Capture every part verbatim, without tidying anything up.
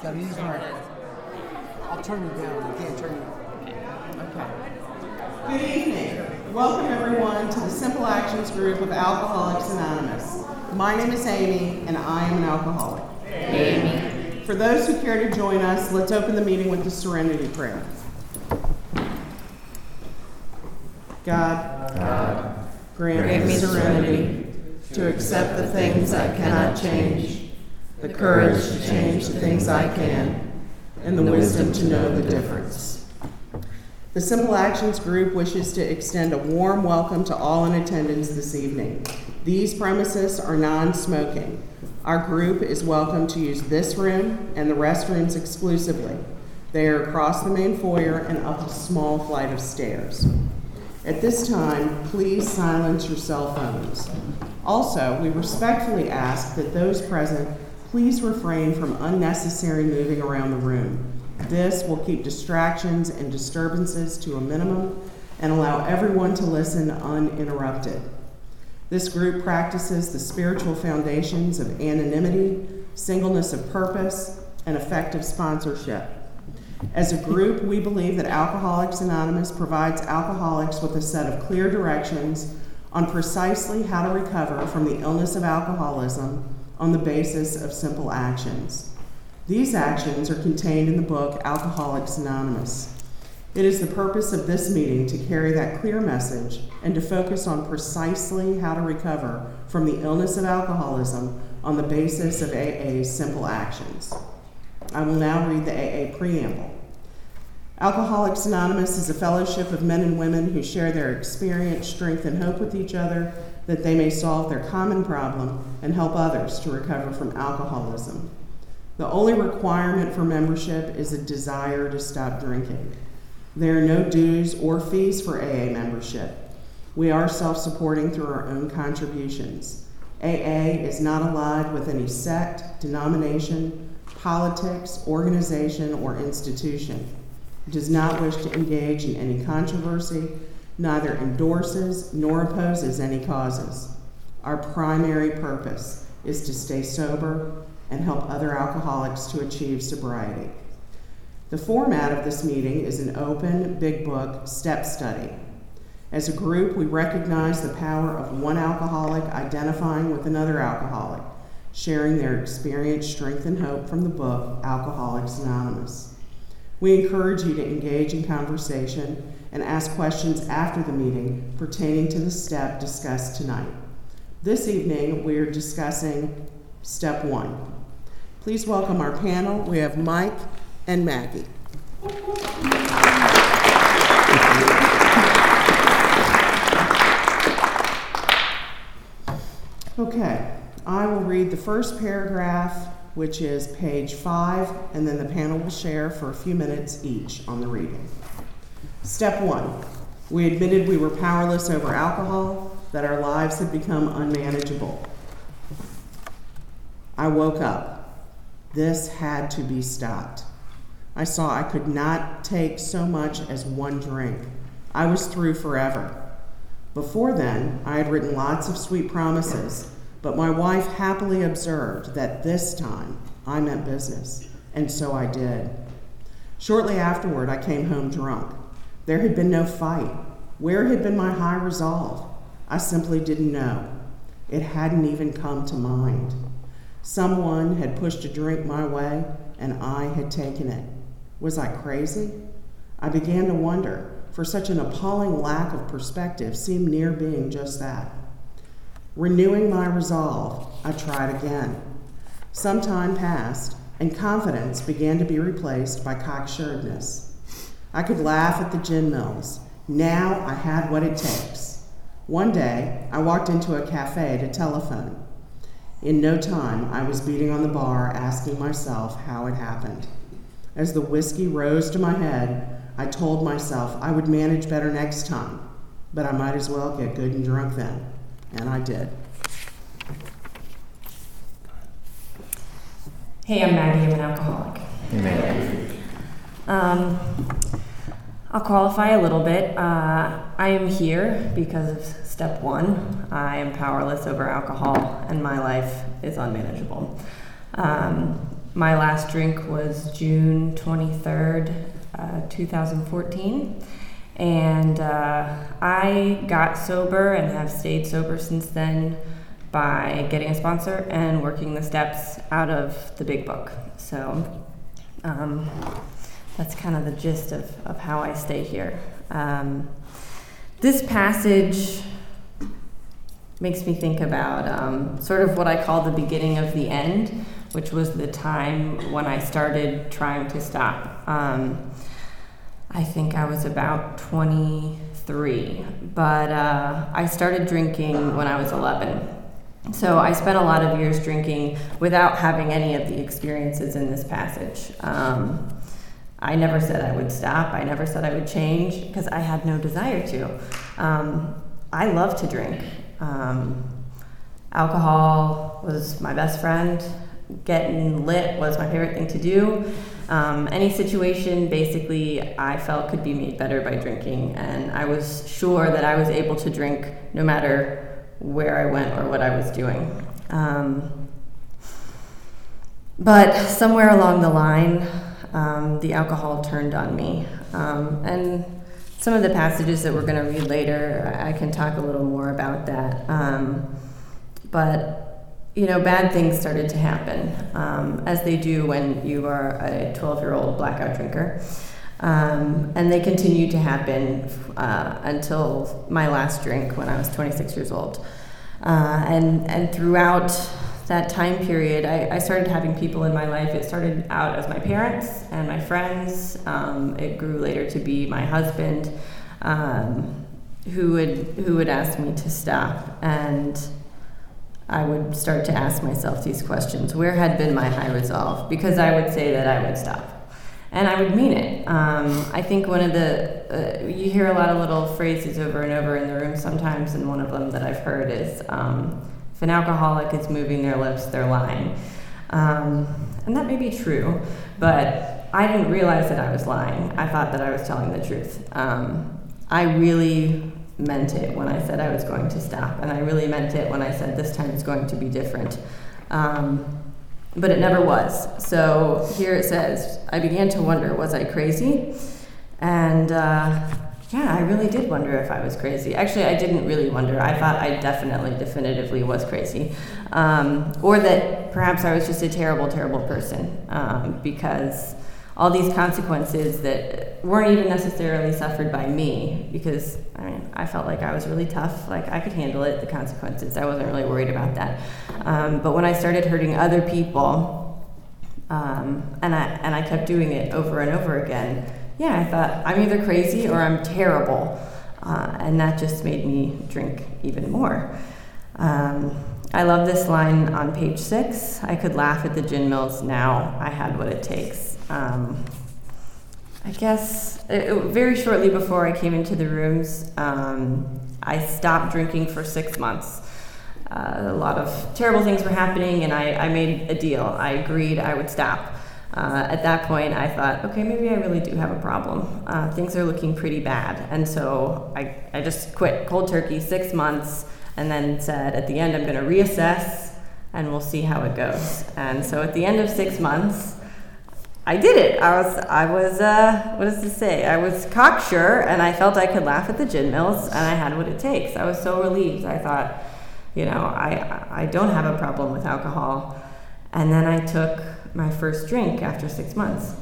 Got easy right. I'll turn you down. I can't turn you. Okay. Good evening. Welcome everyone to the Simple Actions group of Alcoholics Anonymous. My name is Amy, and I am an alcoholic. Amy. For those who care to join us, let's open the meeting with the Serenity Prayer. God, God grant, grant me me serenity to accept the things I cannot change, the courage to change the things I can, and the wisdom to know the difference. The Simple Actions group wishes to extend a warm welcome to all in attendance this evening. These premises are non-smoking. Our group is welcome to use this room and the restrooms exclusively. They are across the main foyer and up a small flight of stairs. At this time, please silence your cell phones. Also, we respectfully ask that those present please refrain from unnecessary moving around the room. This will keep distractions and disturbances to a minimum and allow everyone to listen uninterrupted. This group practices the spiritual foundations of anonymity, singleness of purpose, and effective sponsorship. As a group, we believe that Alcoholics Anonymous provides alcoholics with a set of clear directions on precisely how to recover from the illness of alcoholism on the basis of simple actions. These actions are contained in the book Alcoholics Anonymous. It is the purpose of this meeting to carry that clear message and to focus on precisely how to recover from the illness of alcoholism on the basis of A A's simple actions. I will now read the A A preamble. Alcoholics Anonymous is a fellowship of men and women who share their experience, strength, and hope with each other that they may solve their common problem and help others to recover from alcoholism. The only requirement for membership is a desire to stop drinking. There are no dues or fees for A A membership. We are self-supporting through our own contributions. A A is not allied with any sect, denomination, politics, organization, or institution. It does not wish to engage in any controversy, neither endorses nor opposes any causes. Our primary purpose is to stay sober and help other alcoholics to achieve sobriety. The format of this meeting is an open, big book step study. As a group, we recognize the power of one alcoholic identifying with another alcoholic, sharing their experience, strength, and hope from the book Alcoholics Anonymous. We encourage you to engage in conversation and ask questions after the meeting pertaining to the step discussed tonight. This evening, we are discussing step one. Please welcome our panel. We have Mike and Maggie. Okay, I will read the first paragraph, which is page five, and then the panel will share for a few minutes each on the reading. Step one, we admitted we were powerless over alcohol, that our lives had become unmanageable. I woke up. This had to be stopped. I saw I could not take so much as one drink. I was through forever. Before then, I had written lots of sweet promises, but my wife happily observed that this time I meant business, and so I did. Shortly afterward, I came home drunk. There had been no fight. Where had been my high resolve? I simply didn't know. It hadn't even come to mind. Someone had pushed a drink my way, and I had taken it. Was I crazy? I began to wonder, for such an appalling lack of perspective seemed near being just that. Renewing my resolve, I tried again. Some time passed, and confidence began to be replaced by cocksuredness. I could laugh at the gin mills. Now I had what it takes. One day, I walked into a cafe to telephone. In no time, I was beating on the bar, asking myself how it happened. As the whiskey rose to my head, I told myself I would manage better next time, but I might as well get good and drunk then. And I did. Hey, I'm Maggie. I'm an alcoholic. Hey, Maggie. Um, I'll qualify a little bit. Uh, I am here because of step one. I am powerless over alcohol, and my life is unmanageable. Um, my last drink was June twenty-third, uh, two thousand fourteen. And uh, I got sober and have stayed sober since then by getting a sponsor and working the steps out of the Big Book. So um, that's kind of the gist of, of how I stay here. Um, this passage makes me think about um, sort of what I call the beginning of the end, which was the time when I started trying to stop. Um, I think I was about twenty-three, but uh, I started drinking when I was eleven. So I spent a lot of years drinking without having any of the experiences in this passage. Um, I never said I would stop. I never said I would change because I had no desire to. Um, I love to drink. Um, alcohol was my best friend. Getting lit was my favorite thing to do. Um, any situation, basically, I felt could be made better by drinking, and I was sure that I was able to drink no matter where I went or what I was doing. Um, but somewhere along the line, um, the alcohol turned on me, um, and some of the passages that we're going to read later, I can talk a little more about that. Um, but You know, bad things started to happen, um, as they do when you are a twelve-year-old blackout drinker. Um, and they continued to happen uh, until my last drink when I was twenty-six years old. Uh, and, and throughout that time period, I, I started having people in my life. It started out as my parents and my friends. Um, it grew later to be my husband, um, who would who would ask me to stop. And I would start to ask myself these questions. Where had been my high resolve? Because I would say that I would stop. And I would mean it. Um, I think one of the, uh, you hear a lot of little phrases over and over in the room sometimes, and one of them that I've heard is, um, if an alcoholic is moving their lips, they're lying. Um, and that may be true, but I didn't realize that I was lying. I thought that I was telling the truth. Um, I really meant it when I said I was going to stop, and I really meant it when I said this time is going to be different. Um, but it never was. So here it says, I began to wonder, was I crazy? And uh, yeah, I really did wonder if I was crazy. Actually, I didn't really wonder. I thought I definitely, definitively was crazy. Um, or that perhaps I was just a terrible, terrible person, um, because all these consequences that weren't even necessarily suffered by me, because I mean, I felt like I was really tough, like I could handle it, the consequences. I wasn't really worried about that. Um, but when I started hurting other people, um, and I and I kept doing it over and over again, yeah, I thought I'm either crazy or I'm terrible, uh, and that just made me drink even more. Um, I love this line on page six. I could laugh at the gin mills now. I had what it takes. Um, I guess it, it, very shortly before I came into the rooms, um, I stopped drinking for six months. Uh, a lot of terrible things were happening, and I, I made a deal. I agreed I would stop. Uh, at that point, I thought, okay, maybe I really do have a problem. Uh, things are looking pretty bad. And so I, I just quit cold turkey, six months, and then said, at the end, I'm going to reassess, and we'll see how it goes. And so at the end of six months, I did it. I was, I was. Uh, what does this say? I was cocksure, and I felt I could laugh at the gin mills, and I had what it takes. I was so relieved. I thought, you know, I, I don't have a problem with alcohol. And then I took my first drink after six months,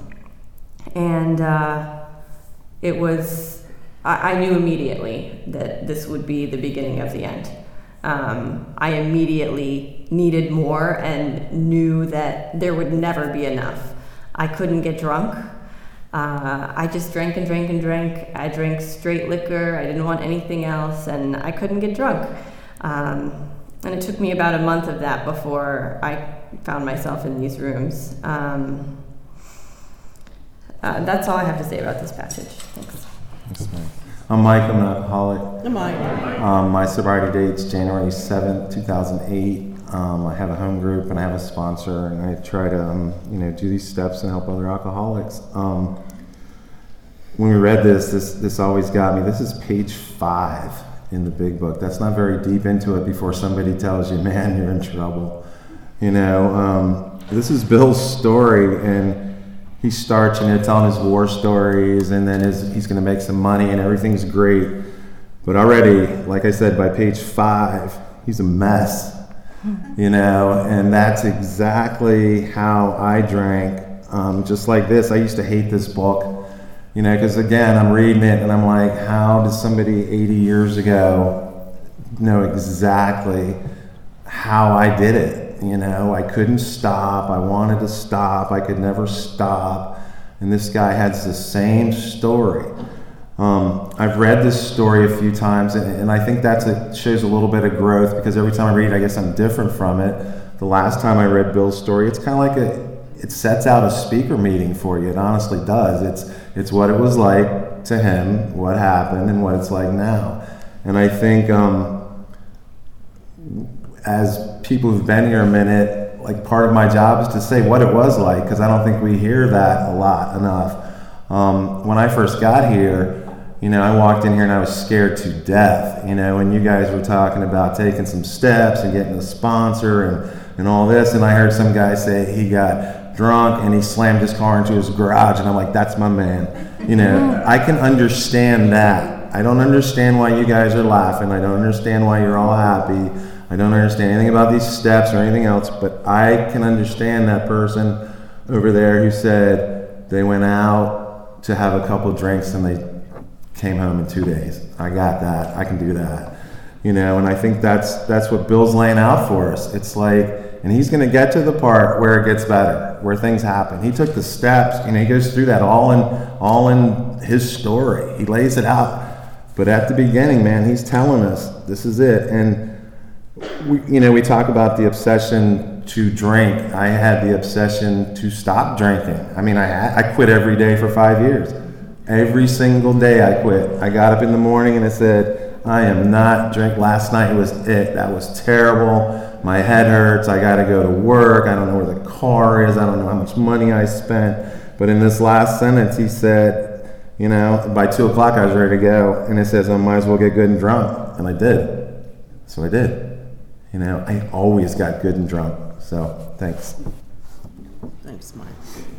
and uh, it was. I, I knew immediately that this would be the beginning of the end. Um, I immediately needed more and knew that there would never be enough. I couldn't get drunk. Uh, I just drank and drank and drank. I drank straight liquor. I didn't want anything else, and I couldn't get drunk. Um, and it took me about a month of that before I found myself in these rooms. Um, uh, that's all I have to say about this passage. Thanks. Thanks, Mike. I'm Mike. I'm an alcoholic. I'm Mike. Um, my sobriety date's January seventh, two thousand eight. Um, I have a home group and I have a sponsor, and I try to, um, you know, do these steps and help other alcoholics. Um, when we read this, this, this always got me. This is page five in the Big Book. That's not very deep into it before somebody tells you, man, you're in trouble. You know, um, this is Bill's story, and he starts, you know, telling his war stories, and then his, he's going to make some money, and everything's great. But already, like I said, by page five, he's a mess, you know, and that's exactly how I drank. Um, just like this, I used to hate this book, you know, because again, I'm reading it, and I'm like, how does somebody eighty years ago know exactly how I did it? You know, I couldn't stop. I wanted to stop. I could never stop. And this guy has the same story. Um, I've read this story a few times, and, and I think that's a, shows a little bit of growth, because every time I read it, I guess I'm different from it. The last time I read Bill's story, it's kind of like a, it sets out a speaker meeting for you. It honestly does. It's, it's what it was like to him, what happened, and what it's like now. And I think, um, as people who've been here a minute, like part of my job is to say what it was like, because I don't think we hear that a lot enough. Um, when I first got here, you know, I walked in here and I was scared to death, you know, and you guys were talking about taking some steps and getting a sponsor and, and all this, and I heard some guy say he got drunk and he slammed his car into his garage, and I'm like, that's my man. You know, I can understand that. I don't understand why you guys are laughing. I don't understand why you're all happy. I don't understand anything about these steps or anything else, but I can understand that person over there who said they went out to have a couple drinks and they came home in two days. I got that. I can do that. You know, and I think that's that's what Bill's laying out for us. It's like, and he's going to get to the part where it gets better, where things happen. He took the steps, you know, he goes through that all in all in his story. He lays it out. But at the beginning, man, he's telling us this is it. And we, you know, we talk about the obsession to drink. I had the obsession to stop drinking. I mean, I had, I quit every day for five years. Every single day I quit. I got up in the morning and I said, I am not drink. Last night was it. That was terrible. My head hurts. I got to go to work. I don't know where the car is. I don't know how much money I spent. But in this last sentence, he said, you know, by two o'clock I was ready to go. And it says, I might as well get good and drunk. And I did. So I did. You know, I always got good and drunk. So, thanks. Thanks, Mike.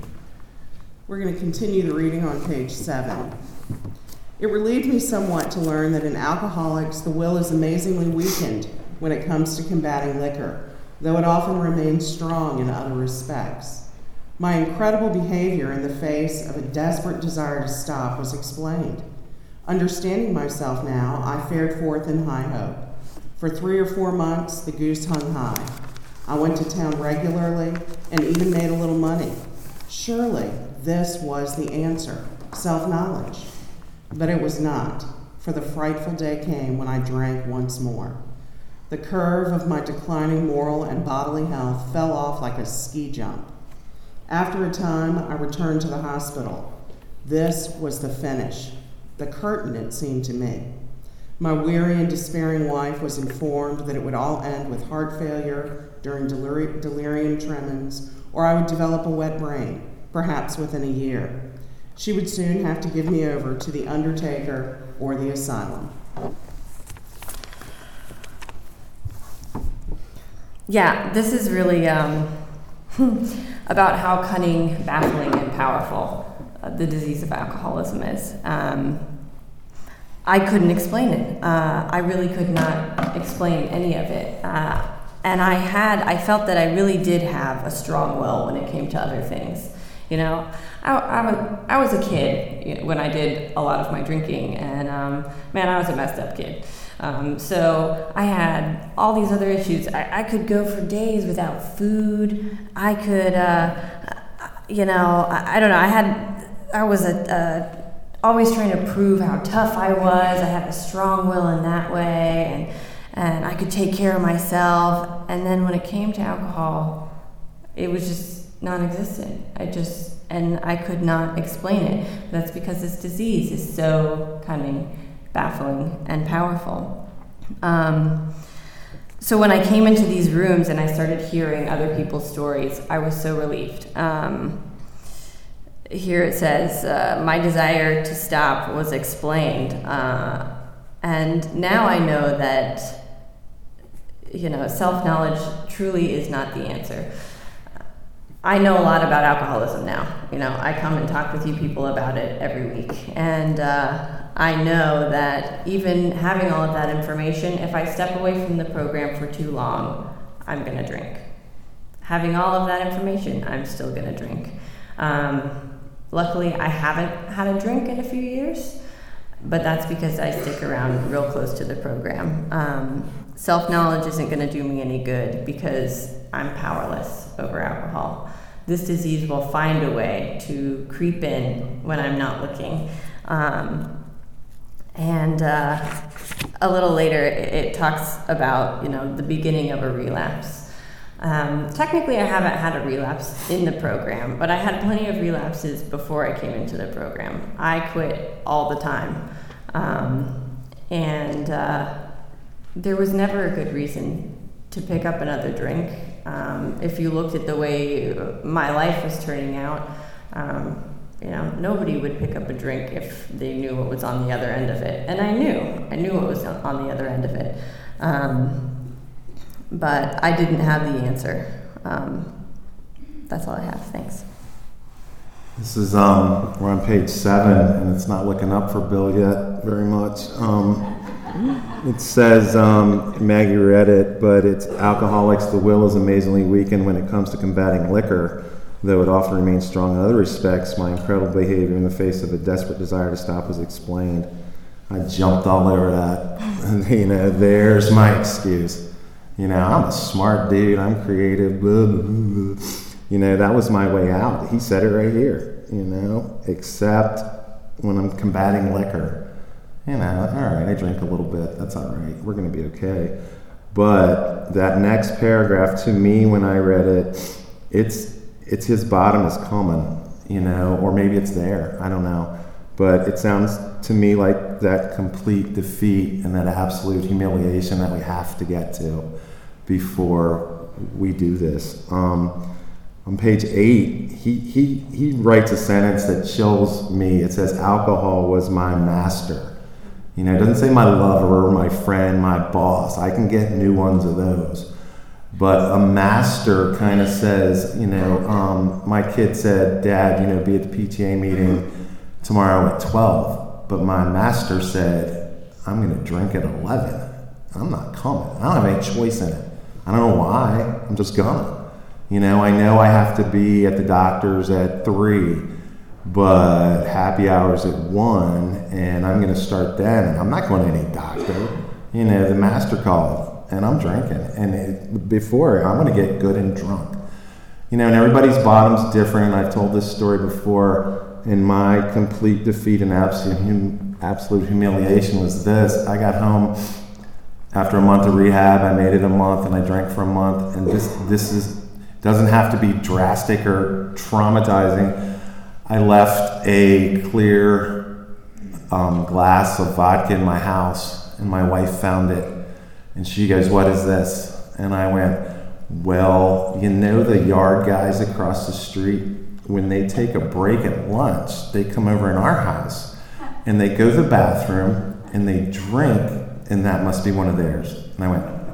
We're going to continue the reading on page seven. It relieved me somewhat to learn that in alcoholics, the will is amazingly weakened when it comes to combating liquor, though it often remains strong in other respects. My incredible behavior in the face of a desperate desire to stop was explained. Understanding myself now, I fared forth in high hope. For three or four months, the goose hung high. I went to town regularly and even made a little money. Surely this was the answer, self-knowledge. But it was not, for the frightful day came when I drank once more. The curve of my declining moral and bodily health fell off like a ski jump. After a time, I returned to the hospital. This was the finish, the curtain, it seemed to me. My weary and despairing wife was informed that it would all end with heart failure during deliri- delirium tremens, or I would develop a wet brain, perhaps within a year. She would soon have to give me over to the undertaker or the asylum. Yeah, this is really um, about how cunning, baffling, and powerful uh, the disease of alcoholism is. Um, I couldn't explain it. Uh, I really could not explain any of it. Uh, and I had, I felt that I really did have a strong will when it came to other things. You know, I, I, was, I was a kid you know, when I did a lot of my drinking, and um, man, I was a messed up kid. Um, so I had all these other issues. I, I could go for days without food. I could, uh, you know, I, I don't know. I had, I was a, a always trying to prove how tough I was. I had a strong will in that way, and and I could take care of myself. And then when it came to alcohol, it was just non-existent. I just, and I could not explain it. That's because this disease is so cunning, baffling, and powerful. Um, so when I came into these rooms and I started hearing other people's stories, I was so relieved. Um, Here it says, uh, my desire to stop was explained. Uh, and now I know that, you know, self-knowledge truly is not the answer. I know a lot about alcoholism now. You know, I come and talk with you people about it every week. And uh, I know that even having all of that information, if I step away from the program for too long, I'm going to drink. Having all of that information, I'm still going to drink. Um, luckily, I haven't had a drink in a few years, but that's because I stick around real close to the program. Um, self-knowledge isn't going to do me any good because I'm powerless over alcohol. This disease will find a way to creep in when I'm not looking. Um, and uh, a little later, it, it talks about, you know, the beginning of a relapse. Um, technically, I haven't had a relapse in the program, but I had plenty of relapses before I came into the program. I quit all the time. Um, and uh, there was never a good reason to pick up another drink. Um, if you looked at the way my life was turning out, um, you know, nobody would pick up a drink if they knew what was on the other end of it. And I knew, I knew what was on the other end of it. Um, but I didn't have the answer. Um, that's all I have, thanks. This is, um, we're on page seven, and it's not looking up for Bill yet very much. Um, It says, um, Maggie read it, but it's alcoholics, the will is amazingly weakened when it comes to combating liquor, though it often remains strong in other respects. My incredible behavior in the face of a desperate desire to stop was explained. I jumped all over that. You know, there's my excuse. You know, I'm a smart dude, I'm creative, blah, blah, blah. You know, that was my way out. He said it right here, you know, except when I'm combating liquor. You know, all right, I drink a little bit. That's all right. We're going to be okay. But that next paragraph, to me, when I read it, it's it's his bottom is coming, you know, or maybe it's there. I don't know. But it sounds to me like that complete defeat and that absolute humiliation that we have to get to before we do this. Um, on page eight, he, he, he writes a sentence that chills me. It says, alcohol was my master. You know, it doesn't say my lover, my friend, my boss. I can get new ones of those. But a master kind of says, you know, um, my kid said, Dad, you know, be at the P T A meeting tomorrow at twelve. But my master said, I'm going to drink at eleven. I'm not coming. I don't have any choice in it. I don't know why. I'm just gonna. You know, I know I have to be at the doctor's at three. But happy hours at one, and I'm going to start then, and I'm not going to any doctor. You know, the master called, and I'm drinking. And it, before, I'm going to get good and drunk. You know, and everybody's bottom's different. I've told this story before. And my complete defeat and absolute, hum, absolute humiliation was this. I got home after a month of rehab. I made it a month, and I drank for a month. And this, this is doesn't have to be drastic or traumatizing. I left a clear um, glass of vodka in my house, and my wife found it. And she goes, what is this? And I went, well, you know the yard guys across the street, when they take a break at lunch, they come over in our house, and they go to the bathroom, and they drink, and that must be one of theirs. And I went,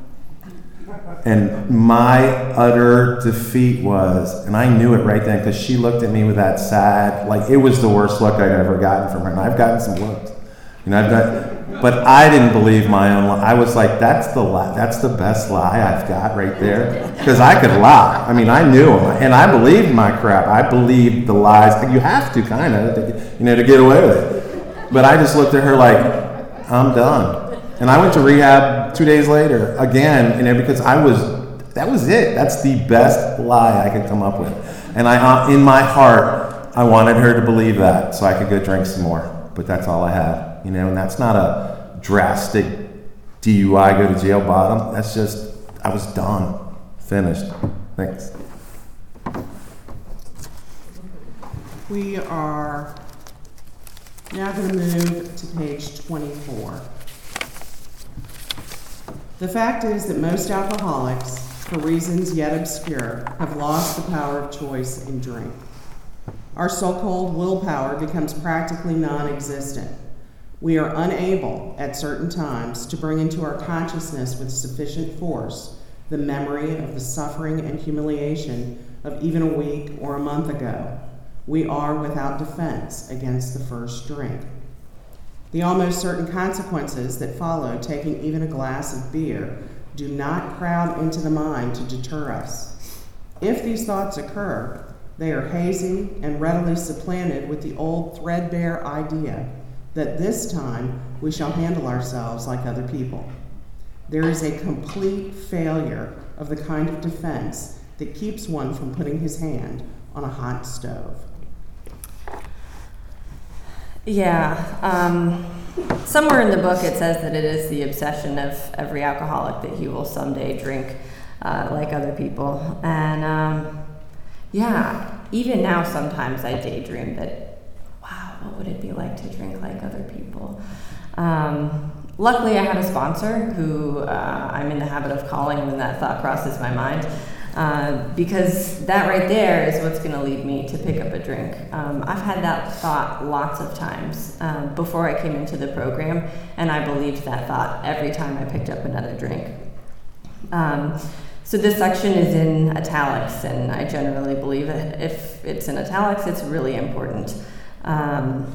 and my utter defeat was, and I knew it right then because she looked at me with that sad, like it was the worst look I'd ever gotten from her. And I've gotten some looks, you know, I've got, but I didn't believe my own lie. I was like, that's the lie, that's the best lie I've got right there, because I could lie. I mean, I knew them, and I believed my crap. I believed the lies. You have to kind of, you know, to get away with it. But I just looked at her like, I'm done. And I went to rehab two days later again, you know, because I was, that was it. That's the best lie I could come up with. And I, uh, in my heart, I wanted her to believe that so I could go drink some more. But that's all I had, you know, and that's not a drastic D U I, go to jail bottom. That's just, I was done, finished. Thanks. We are now going to move to page twenty-four. The fact is that most alcoholics, for reasons yet obscure, have lost the power of choice in drink. Our so-called willpower becomes practically non-existent. We are unable, at certain times, to bring into our consciousness with sufficient force the memory of the suffering and humiliation of even a week or a month ago, we are without defense against the first drink. The almost certain consequences that follow taking even a glass of beer do not crowd into the mind to deter us. If these thoughts occur, they are hazy and readily supplanted with the old threadbare idea that this time we shall handle ourselves like other people. There is a complete failure of the kind of defense that keeps one from putting his hand on a hot stove. Yeah, um, somewhere in the book it says that it is the obsession of every alcoholic that he will someday drink uh, like other people. And um, yeah, even now sometimes I daydream that, wow, what would it be like to drink like other people? Um, luckily I have a sponsor who uh, I'm in the habit of calling when that thought crosses my mind. Uh, because that right there is what's going to lead me to pick up a drink. Um, I've had that thought lots of times um, before I came into the program, and I believed that thought every time I picked up another drink. Um, so this section is in italics, and I generally believe that if it's in italics, it's really important. Um,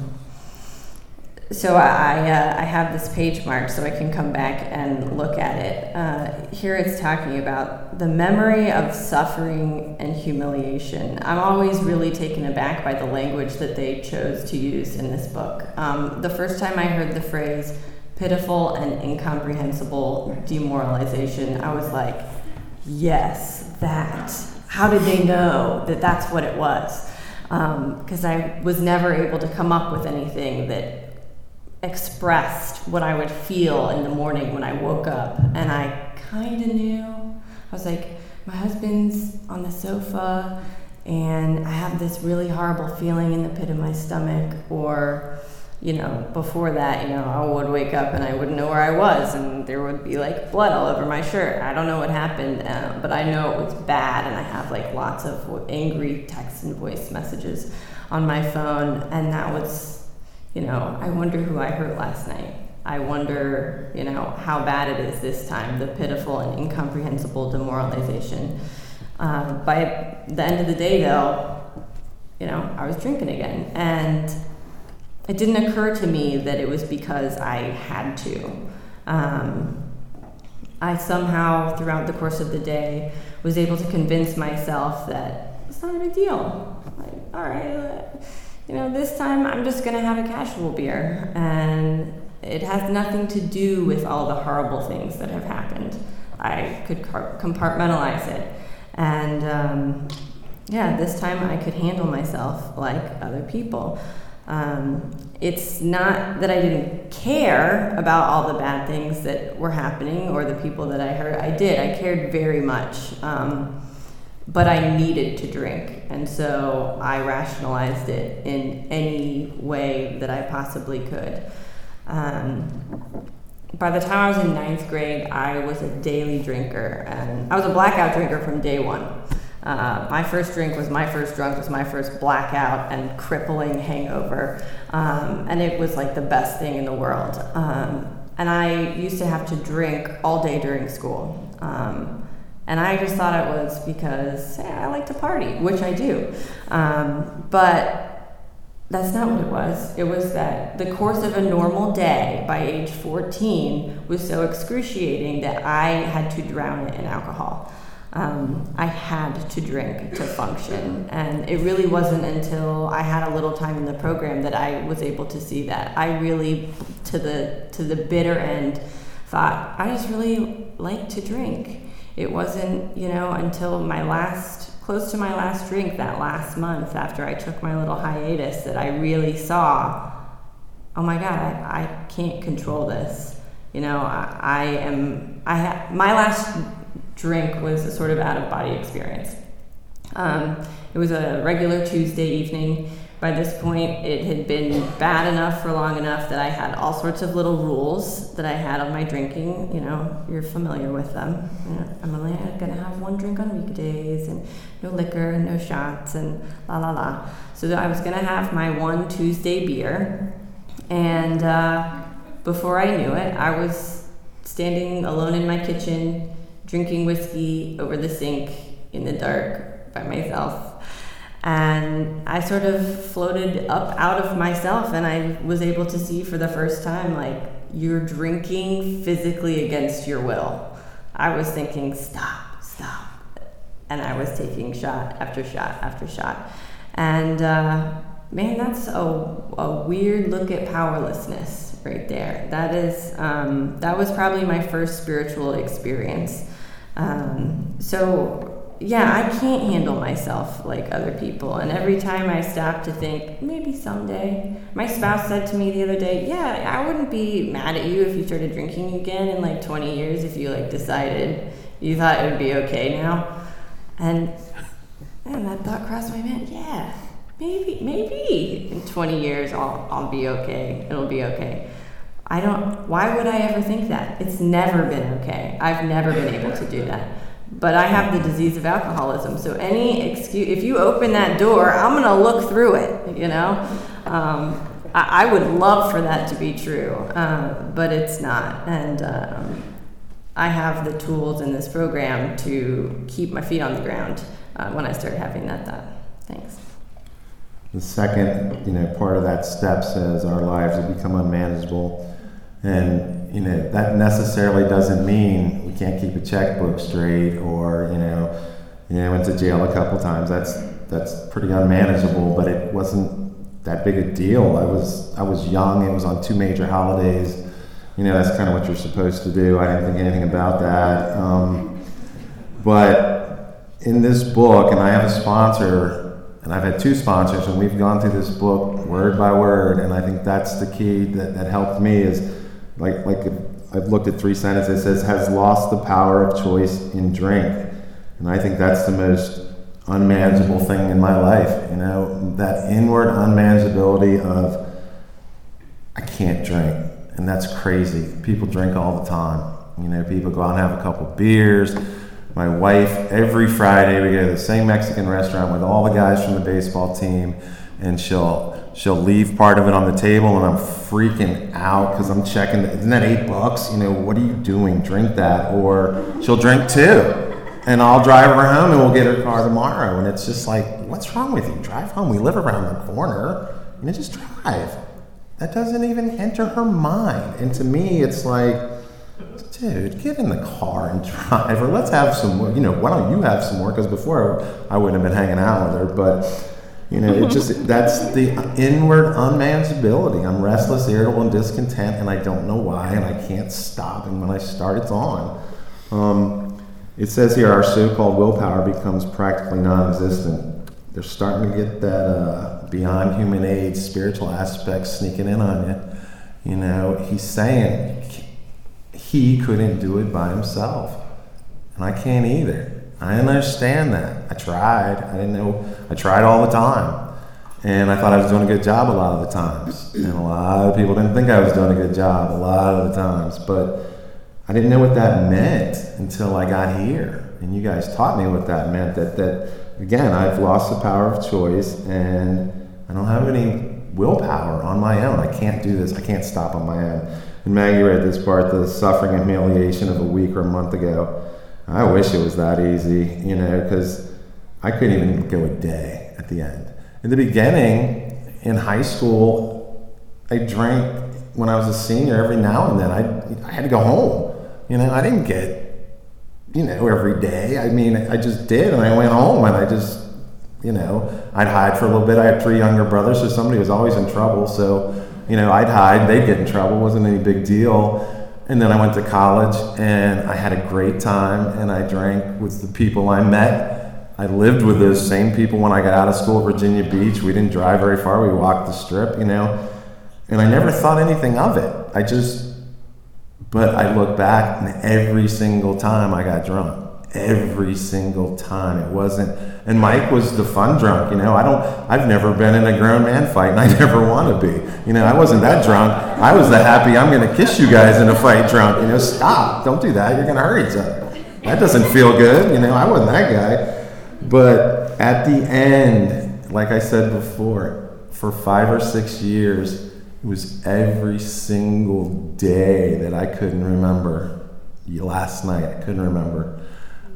So I, uh, I have this page marked so I can come back and look at it. Uh, here it's talking about the memory of suffering and humiliation. I'm always really taken aback by the language that they chose to use in this book. Um, the first time I heard the phrase pitiful and incomprehensible demoralization, I was like, yes, that. How did they know that that's what it was? Because um, I was never able to come up with anything that expressed what I would feel in the morning when I woke up, and I kind of knew. I was like, my husband's on the sofa and I have this really horrible feeling in the pit of my stomach, or you know, before that, you know, I would wake up and I wouldn't know where I was, and there would be like blood all over my shirt. I don't know what happened, uh, but I know it was bad, and I have like lots of angry text and voice messages on my phone, and that was, you know, I wonder who I hurt last night. I wonder, you know, how bad it is this time, the pitiful and incomprehensible demoralization. Um, by the end of the day, though, you know, I was drinking again. And it didn't occur to me that it was because I had to. Um, I somehow, throughout the course of the day, was able to convince myself that it's not a big deal. Like, all right, uh, you know, this time I'm just going to have a casual beer, and it has nothing to do with all the horrible things that have happened. I could compartmentalize it. And um, yeah, this time I could handle myself like other people. Um, it's not that I didn't care about all the bad things that were happening or the people that I hurt. I did. I cared very much. Um, But I needed to drink, and so I rationalized it in any way that I possibly could. Um, by the time I was in ninth grade, I was a daily drinker, and I was a blackout drinker from day one. Uh, my first drink was my first drunk, was my first blackout and crippling hangover, um, and it was like the best thing in the world. Um, and I used to have to drink all day during school. Um, And I just thought it was because, hey, I like to party, which I do. Um, but that's not what it was. It was that the course of a normal day by age fourteen was so excruciating that I had to drown it in alcohol. Um, I had to drink to function. And it really wasn't until I had a little time in the program that I was able to see that. I really, to the, to the bitter end, thought, I just really like to drink. It wasn't, you know, until my last, close to my last drink that last month after I took my little hiatus that I really saw, oh my God, I, I can't control this. You know, I, I am, I ha- my last drink was a sort of out of body experience. Um, it was a regular Tuesday evening. By this point, it had been bad enough for long enough that I had all sorts of little rules that I had on my drinking. You know, you're familiar with them. You know, I'm only gonna have one drink on weekdays, and no liquor, and no shots, and la la la. So I was gonna have my one Tuesday beer, and uh, before I knew it, I was standing alone in my kitchen, drinking whiskey over the sink in the dark, by myself. And I sort of floated up out of myself, and I was able to see for the first time, like, you're drinking physically against your will. I was thinking, stop, stop. And I was taking shot after shot after shot. And uh, man, that's a, a weird look at powerlessness right there. That is, um, that was probably my first spiritual experience. Um, so yeah, I can't handle myself like other people. And every time I stop to think, maybe someday. My spouse said to me the other day, yeah, I wouldn't be mad at you if you started drinking again in like twenty years, if you like decided you thought it would be okay now. And man, that thought crossed my mind, yeah, maybe, maybe in twenty years I'll, I'll be okay. It'll be okay. I don't, why would I ever think that? It's never been okay. I've never been able to do that. But I have the disease of alcoholism, so any excuse, if you open that door, I'm gonna look through it, you know? Um, I, I would love for that to be true, uh, but it's not. And um, I have the tools in this program to keep my feet on the ground uh, when I start having that thought. Thanks. The second, you know, part of that step says our lives have become unmanageable. And, you know, that necessarily doesn't mean we can't keep a checkbook straight or, you know, you know, went to jail a couple times. That's that's pretty unmanageable, but it wasn't that big a deal. I was I was young. It was on two major holidays. You know, that's kind of what you're supposed to do. I didn't think anything about that. Um, but in this book, and I have a sponsor, and I've had two sponsors, and we've gone through this book word by word, and I think that's the key that, that helped me is, like like I've looked at three sentences. It says, has lost the power of choice in drink. And I think that's the most unmanageable thing in my life, you know, that inward unmanageability of, I can't drink. And that's crazy. People drink all the time. You know, people go out and have a couple beers. My wife, every Friday, we go to the same Mexican restaurant with all the guys from the baseball team, and she'll she'll leave part of it on the table, and I'm freaking out because I'm checking, isn't that eight bucks? You know, what are you doing? Drink that. Or she'll drink two, and I'll drive her home, and we'll get her car tomorrow. And it's just like, what's wrong with you? Drive home. We live around the corner. You know, just drive. That doesn't even enter her mind. And to me, it's like, dude, get in the car and drive, or let's have some more. You know, why don't you have some more? Because before I wouldn't have been hanging out with her, but you know, it just, that's the inward unmanageability. I'm restless, irritable, and discontent, and I don't know why, and I can't stop. And when I start, it's on. Um, it says here, our so-called willpower becomes practically non-existent. They're starting to get that uh, beyond human age spiritual aspect sneaking in on you. You know, he's saying he couldn't do it by himself, and I can't either. I didn't understand that. I tried. I didn't know. I tried all the time, and I thought I was doing a good job a lot of the times. And a lot of people didn't think I was doing a good job a lot of the times. But I didn't know what that meant until I got here, and you guys taught me what that meant. That that again, I've lost the power of choice, and I don't have any willpower on my own. I can't do this. I can't stop on my own. And Maggie read this part, the suffering and humiliation of a week or a month ago. I wish it was that easy, you know, because I couldn't even go a day at the end. In the beginning, in high school, I drank when I was a senior every now and then. I I had to go home. You know, I didn't get, you know, every day. I mean, I just did, and I went home, and I just, you know, I'd hide for a little bit. I had three younger brothers, so somebody was always in trouble. So, you know, I'd hide. They'd get in trouble. It wasn't any big deal. And then I went to college, and I had a great time, and I drank with the people I met. I lived with those same people when I got out of school at Virginia Beach. We didn't drive very far. We walked the strip, you know, and I never thought anything of it. I just, but I look back, and every single time I got drunk. Every single time. It wasn't, and Mike was the fun drunk, you know. I don't, I've never been in a grown man fight, and I never want to be. You know, I wasn't that drunk. I was the happy, I'm going to kiss you guys in a fight drunk. You know, stop. Don't do that. You're going to hurt each other. That doesn't feel good. You know, I wasn't that guy. But at the end, like I said before, for five or six years, it was every single day that I couldn't remember. Last night, I couldn't remember.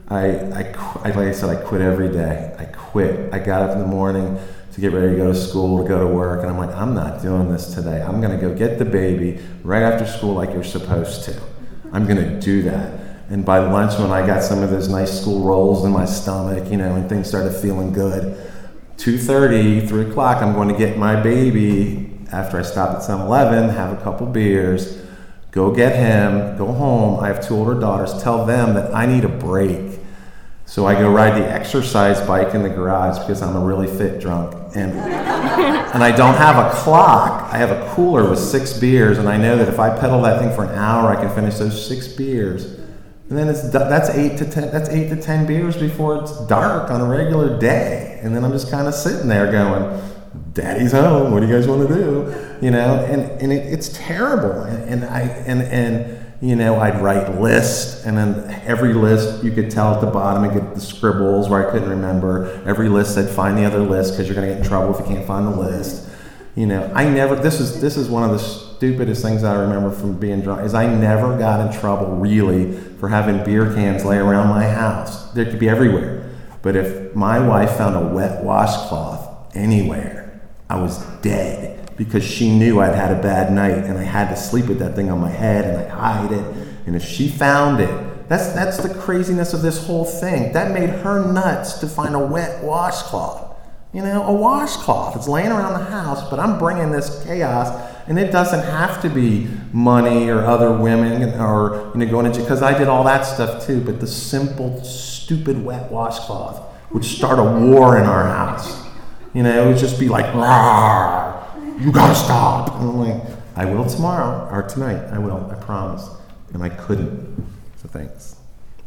I, I, qu- I, like I said, I quit every day. I quit. I got up in the morning to get ready to go to school, to go to work, and I'm like, I'm not doing this today. I'm going to go get the baby right after school like you're supposed to. I'm going to do that. And by lunch, when I got some of those nice school rolls in my stomach, you know, and things started feeling good, two thirty, three o'clock, I'm going to get my baby after I stop at seven eleven, have a couple beers, go get him, go home. I have two older daughters. Tell them that I need a break. So I go ride the exercise bike in the garage because I'm a really fit drunk. And, and I don't have a clock. I have a cooler with six beers, and I know that if I pedal that thing for an hour, I can finish those six beers. And then it's that's eight to ten. That's eight to ten beers before it's dark on a regular day. And then I'm just kind of sitting there going, "Daddy's home. What do you guys want to do?" You know, and and it, it's terrible. And, and I and and you know, I'd write lists, and then every list you could tell at the bottom and get the scribbles where I couldn't remember. Every list said find the other list because you're going to get in trouble if you can't find the list. You know, I never. This is this is one of the stupidest things I remember from being drunk is I never got in trouble really for having beer cans lay around my house. They could be everywhere. But if my wife found a wet washcloth anywhere, I was dead because she knew I'd had a bad night and I had to sleep with that thing on my head and I'd hide it. And if she found it, that's that's the craziness of this whole thing. That made her nuts to find a wet washcloth. You know, a washcloth. It's laying around the house, but I'm bringing this chaos, and it doesn't have to be money or other women or, you know, going into, because I did all that stuff too, but the simple, stupid wet washcloth would start a war in our house. You know, it would just be like, "Rawr, you gotta stop." And I'm like, I will tomorrow, or tonight, I will, I promise. And I couldn't. So thanks.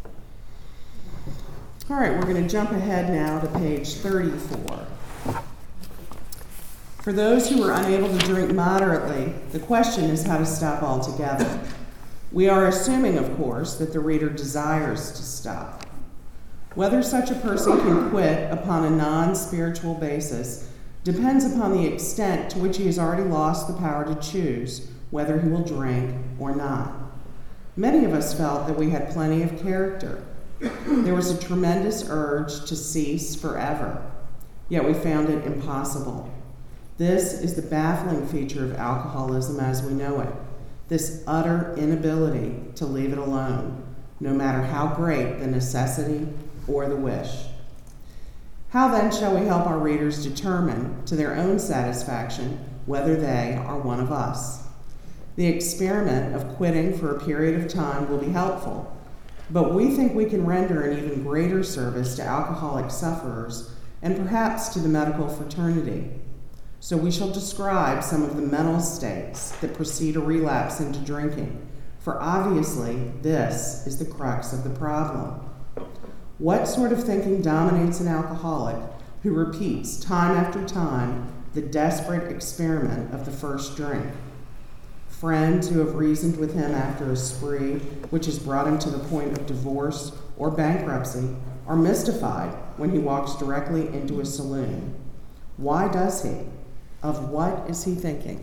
All right, we're going to jump ahead now to page thirty-four. For those who are unable to drink moderately, the question is how to stop altogether. We are assuming, of course, that the reader desires to stop. Whether such a person can quit upon a non-spiritual basis depends upon the extent to which he has already lost the power to choose whether he will drink or not. Many of us felt that we had plenty of character. There was a tremendous urge to cease forever, yet we found it impossible. This is the baffling feature of alcoholism as we know it, this utter inability to leave it alone, no matter how great the necessity or the wish. How then shall we help our readers determine, to their own satisfaction, whether they are one of us? The experiment of quitting for a period of time will be helpful, but we think we can render an even greater service to alcoholic sufferers and perhaps to the medical fraternity. So we shall describe some of the mental states that precede a relapse into drinking, for obviously this is the crux of the problem. What sort of thinking dominates an alcoholic who repeats time after time the desperate experiment of the first drink? Friends who have reasoned with him after a spree, which has brought him to the point of divorce or bankruptcy, are mystified when he walks directly into a saloon. Why does he? Of what is he thinking?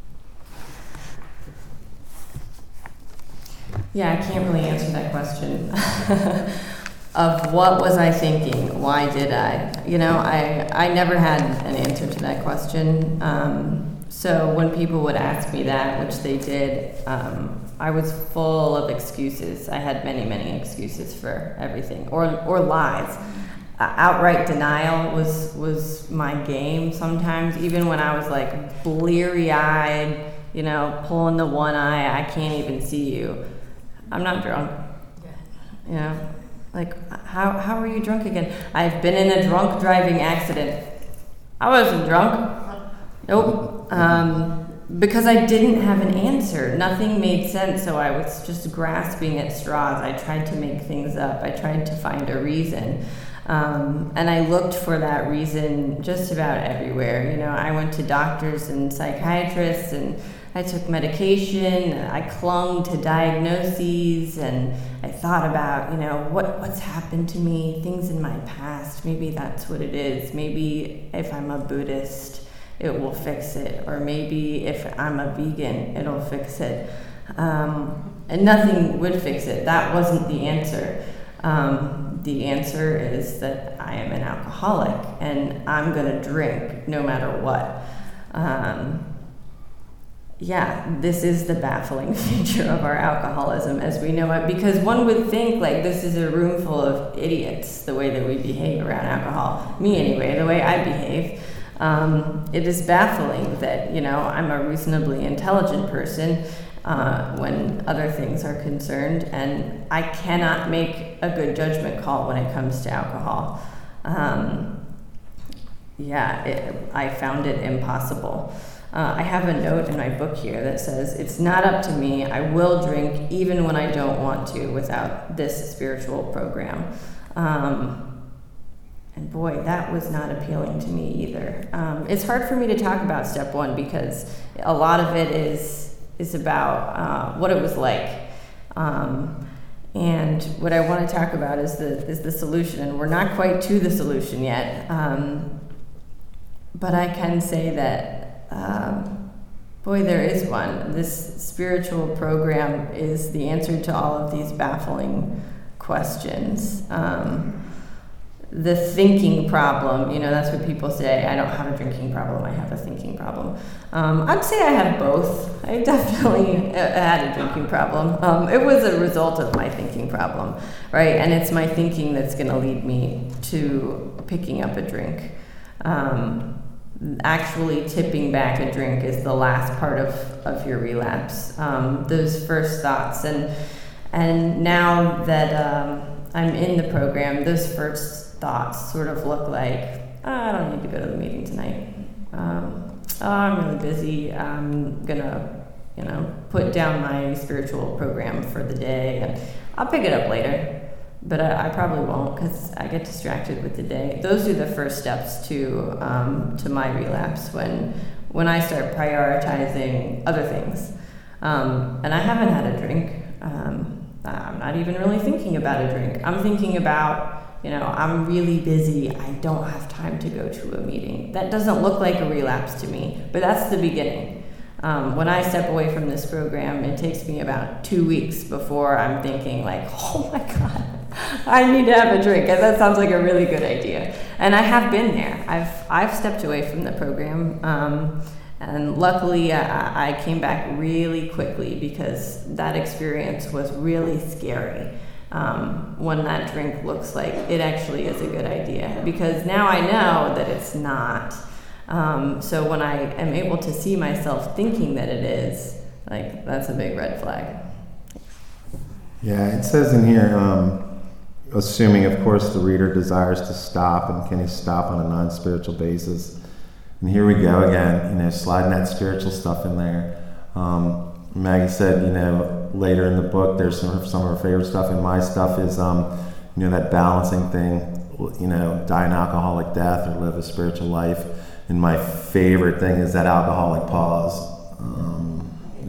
Yeah, I can't really answer that question. Of what was I thinking? Why did I? You know, I, I never had an answer to that question. Um, So when people would ask me that, which they did, um, I was full of excuses. I had many, many excuses for everything, or or lies. Uh, outright denial was was my game sometimes. Even when I was like bleary-eyed, you know, pulling the one eye, I can't even see you. I'm not drunk. You know, like how how are you drunk again? I've been in a drunk driving accident. I wasn't drunk. Nope. Um, because I didn't have an answer. Nothing made sense, so I was just grasping at straws. I tried to make things up. I tried to find a reason. Um, and I looked for that reason just about everywhere. You know, I went to doctors and psychiatrists, and I took medication. I clung to diagnoses, and I thought about, you know, what, what's happened to me, things in my past. Maybe that's what it is. Maybe if I'm a Buddhist, it will fix it, or maybe if I'm a vegan, it'll fix it. Um, and nothing would fix it. That wasn't the answer. Um, the answer is that I am an alcoholic and I'm going to drink no matter what. Um, yeah, this is the baffling feature of our alcoholism as we know it, because one would think like this is a room full of idiots, the way that we behave around alcohol. Me anyway, the way I behave. Um, it is baffling that, you know, I'm a reasonably intelligent person uh, when other things are concerned, and I cannot make a good judgment call when it comes to alcohol. Um, yeah, it, I found it impossible. Uh, I have a note in my book here that says, "It's not up to me. I will drink even when I don't want to without this spiritual program." Um, and boy, that was not appealing to me either. Um, it's hard for me to talk about step one because a lot of it is is about uh, what it was like. Um, and what I want to talk about is the is the solution, and we're not quite to the solution yet. Um, but I can say that. Um, boy, there is one. This spiritual program is the answer to all of these baffling questions. Um, the thinking problem, you know, that's what people say. I don't have a drinking problem, I have a thinking problem. Um, I'd say I have both. I definitely had a drinking problem. Um, it was a result of my thinking problem, right? And it's my thinking that's going to lead me to picking up a drink. Um, Actually tipping back a drink is the last part of, of your relapse. Um, those first thoughts. And and now that um, I'm in the program, those first thoughts sort of look like, oh, I don't need to go to the meeting tonight. Um, oh, I'm really busy. I'm going to, you know, put down my spiritual program for the day. And I'll pick it up later. But I, I probably won't because I get distracted with the day. Those are the first steps to um, to my relapse when when I start prioritizing other things. Um, and I haven't had a drink. Um, I'm not even really thinking about a drink. I'm thinking about, you know, I'm really busy. I don't have time to go to a meeting. That doesn't look like a relapse to me, but that's the beginning. Um, when I step away from this program, it takes me about two weeks before I'm thinking like, oh my God, I need to have a drink. And that sounds like a really good idea. And I have been there. I've I've stepped away from the program. Um, and luckily, I, I came back really quickly because that experience was really scary. Um, when that drink looks like it actually is a good idea. Because now I know that it's not. Um, so when I am able to see myself thinking that it is, like, that's a big red flag. Yeah, it says in here, um, assuming, of course, the reader desires to stop, and can he stop on a non-spiritual basis? And here we go again, you know, sliding that spiritual stuff in there. Um, Maggie said, you know, later in the book, there's some of, some of her favorite stuff, and my stuff is, um, you know, that balancing thing, you know, die an alcoholic death or live a spiritual life. And my favorite thing is that alcoholic pause. Um,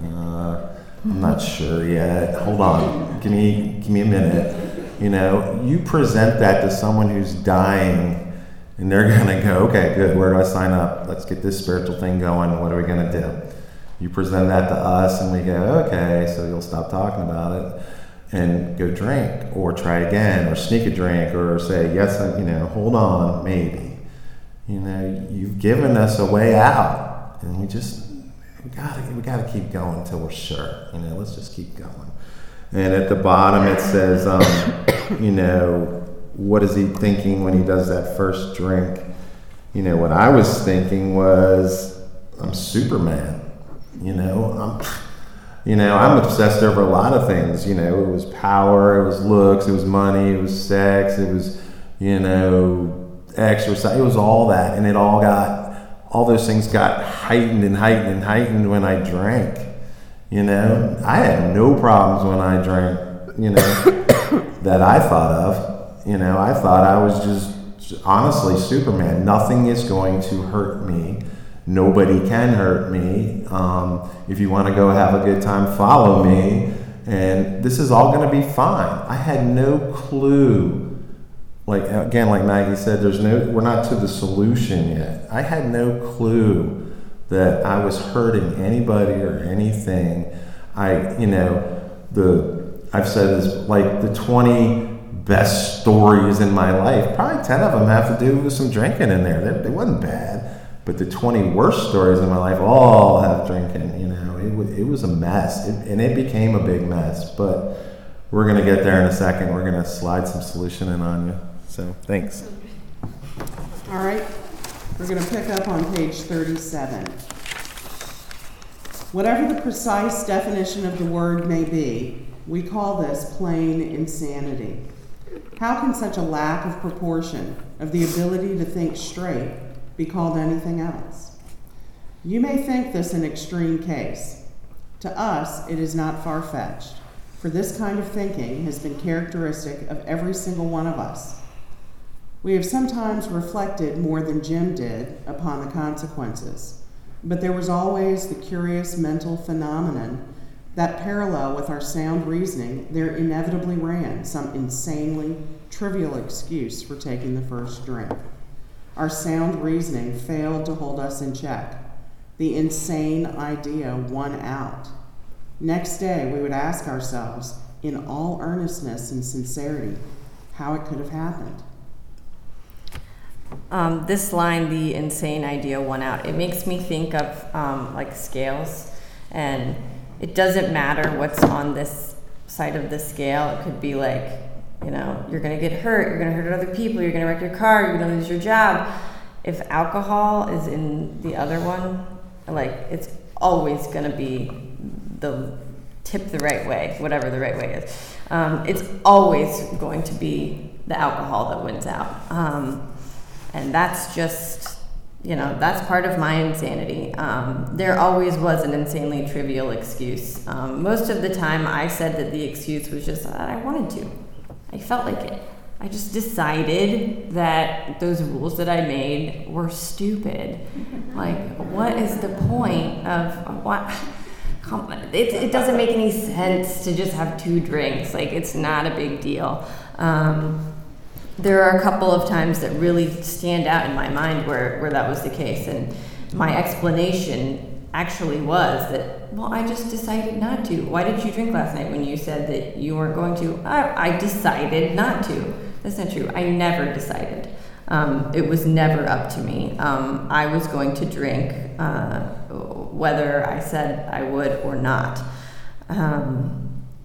uh, I'm not sure yet. Hold on. Give me, give me a minute. You know, you present that to someone who's dying, and they're going to go, okay, good, where do I sign up? Let's get this spiritual thing going. What are we going to do? You present that to us, and we go, okay, so you'll stop talking about it and go drink, or try again, or sneak a drink, or say, yes, I, you know, hold on, maybe. You know, you've given us a way out, and we just we gotta we gotta keep going until we're sure. You know, let's just keep going. And at the bottom it says, um, you know, what is he thinking when he does that first drink? You know, what I was thinking was, I'm Superman. You know, I'm, you know, I'm obsessed over a lot of things. You know, it was power, it was looks, it was money, it was sex, it was, you know, exercise, it was all that, and it all got, all those things got heightened and heightened and heightened when I drank. You know, I had no problems when I drank, you know, that I thought of. You know, I thought I was just honestly Superman. Nothing is going to hurt me. Nobody can hurt me. Um, if you want to go have a good time, follow me, and this is all going to be fine. I had no clue. Like, again, like Maggie said, there's no, we're not to the solution yet. I had no clue that I was hurting anybody or anything. I, you know, the, I've said this, like the twenty best stories in my life, probably ten of them have to do with some drinking in there. They, they wasn't bad. But the twenty worst stories in my life all have drinking, you know. It was, it was a mess, it, and it became a big mess. But we're going to get there in a second. We're going to slide some solution in on you. So, thanks. All right, we're going to pick up on page thirty-seven. Whatever the precise definition of the word may be, we call this plain insanity. How can such a lack of proportion, of the ability to think straight, be called anything else? You may think this an extreme case. To us, it is not far-fetched, for this kind of thinking has been characteristic of every single one of us. We have sometimes reflected more than Jim did upon the consequences, but there was always the curious mental phenomenon that parallel with our sound reasoning, there inevitably ran some insanely trivial excuse for taking the first drink. Our sound reasoning failed to hold us in check. The insane idea won out. Next day, we would ask ourselves, in all earnestness and sincerity, how it could have happened. Um, this line, the insane idea won out, it makes me think of um, like scales, and it doesn't matter what's on this side of the scale. It could be like, you know, you're going to get hurt, you're going to hurt other people, you're going to wreck your car, you're going to lose your job. If alcohol is in the other one, like, it's always going to be the tip the right way, whatever the right way is. Um, it's always going to be the alcohol that wins out. Um, and that's just, you know, that's part of my insanity. Um, there always was an insanely trivial excuse. Um, most of the time I said that the excuse was just, I wanted to. I felt like it. I just decided that those rules that I made were stupid. Like, what is the point of what? It, it doesn't make any sense to just have two drinks. Like, it's not a big deal. Um, there are a couple of times that really stand out in my mind where, where that was the case. And my explanation actually was that, well, I just decided not to. Why did you drink last night when you said that you weren't going to? I, I decided not to. That's not true. I never decided. Um, it was never up to me. Um, I was going to drink uh, whether I said I would or not. Um,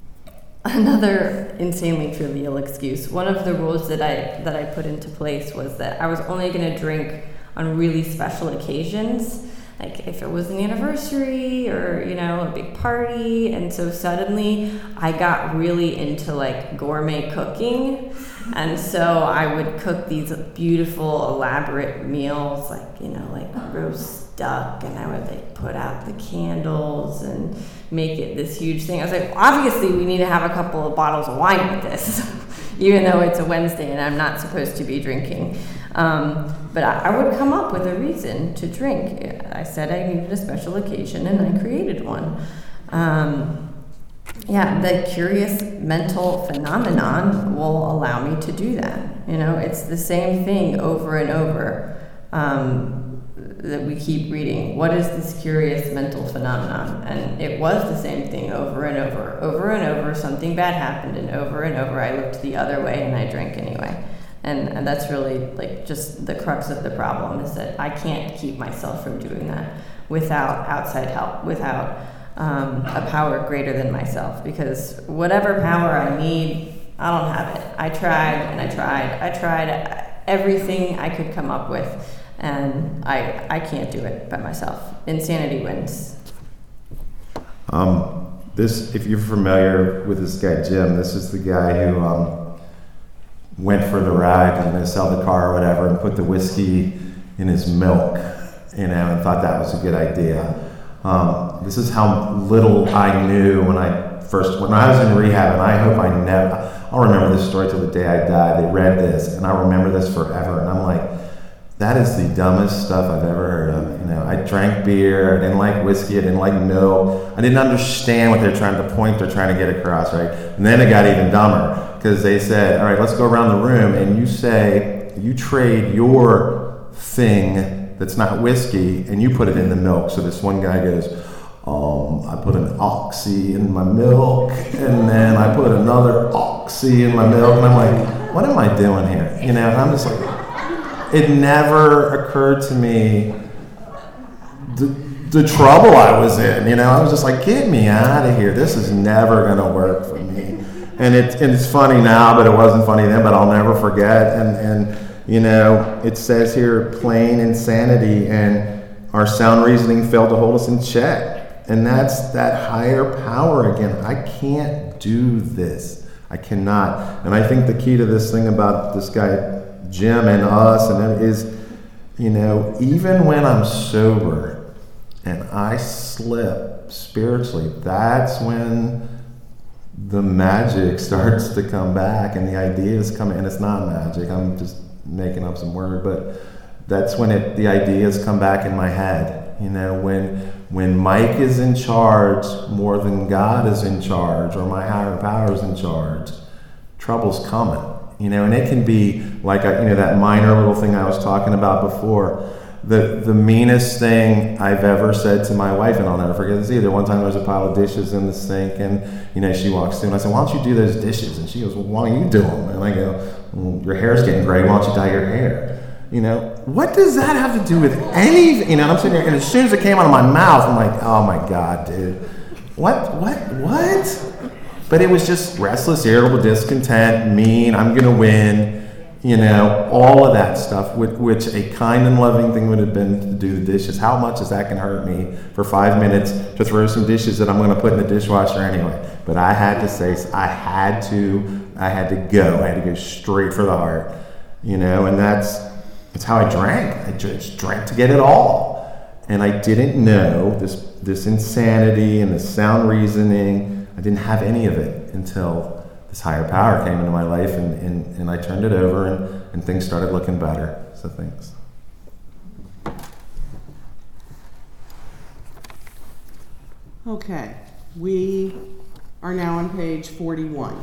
another insanely trivial excuse. One of the rules that I that I put into place was that I was only going to drink on really special occasions. Like if it was an anniversary or, you know, a big party. And so suddenly I got really into like gourmet cooking. And so I would cook these beautiful, elaborate meals, like, you know, like roast duck. And I would like put out the candles and make it this huge thing. I was like, obviously we need to have a couple of bottles of wine with this, even though it's a Wednesday and I'm not supposed to be drinking. Um, but I, I would come up with a reason to drink. I said I needed a special occasion, and I created one. Um, yeah, the curious mental phenomenon will allow me to do that. You know, it's the same thing over and over um, that we keep reading. What is this curious mental phenomenon? And it was the same thing over and over. Over and over, something bad happened, and over and over, I looked the other way and I drank anyway. And, and that's really like just the crux of the problem, is that I can't keep myself from doing that without outside help, without um, a power greater than myself. Because whatever power I need, I don't have it. I tried and I tried. I tried everything I could come up with, and I I can't do it by myself. Insanity wins. Um, this, if you're familiar with this guy Jim, this is the guy who um, went for the ride and to sell the car or whatever, and put the whiskey in his milk, you know, and thought that was a good idea. Um, this is how little I knew when I first, when I was in rehab, and I hope I never, I'll remember this story till the day I die. They read this, and I remember this forever, and I'm like, that is the dumbest stuff I've ever heard of. You know, I drank beer, I didn't like whiskey, I didn't like milk, I didn't understand what they're trying to point, they're trying to get across, right? And then it got even dumber, because they said, all right, let's go around the room, and you say, you trade your thing that's not whiskey, and you put it in the milk. So this one guy goes, Um, I put an oxy in my milk, and then I put another oxy in my milk, and I'm like, what am I doing here? You know, and I'm just like, it never occurred to me the, the trouble I was in. You know, I was just like, get me out of here. This is never going to work for me. And, it, and it's funny now, but it wasn't funny then, but I'll never forget. And, and you know, it says here, plain insanity, and our sound reasoning failed to hold us in check. And that's that higher power again. I can't do this. I cannot. And I think the key to this thing about this guy, Jim, and us, and is, you know, even when I'm sober and I slip spiritually, that's when the magic starts to come back and the ideas come in. And it's not magic. I'm just making up some word, but that's when it the ideas come back in my head. You know, when when Mike is in charge more than God is in charge, or my higher power is in charge, trouble's coming. You know, and it can be like a, you know, that minor little thing I was talking about before. The the meanest thing I've ever said to my wife, and I'll never forget this either. One time there was a pile of dishes in the sink, and you know, she walks through, and I said, "Why don't you do those dishes?" And she goes, "Well, why don't you do them?" And I go, well, "Your hair's getting gray. Why don't you dye your hair?" You know, what does that have to do with anything? You know, and I'm sitting there, and as soon as it came out of my mouth, I'm like, "Oh my God, dude, what, what, what?" But it was just restless, irritable, discontent, mean. I'm gonna win. You know, all of that stuff, which a kind and loving thing would have been to do the dishes. How much is that can hurt me for five minutes to throw some dishes that I'm going to put in the dishwasher anyway? But I had to say, I had to, I had to go. I had to go straight for the heart, you know, and that's, that's how I drank. I just drank to get it all. And I didn't know this, this insanity and this sound reasoning. I didn't have any of it until this higher power came into my life, and, and, and I turned it over, and, and things started looking better. So thanks. Okay, we are now on page forty-one.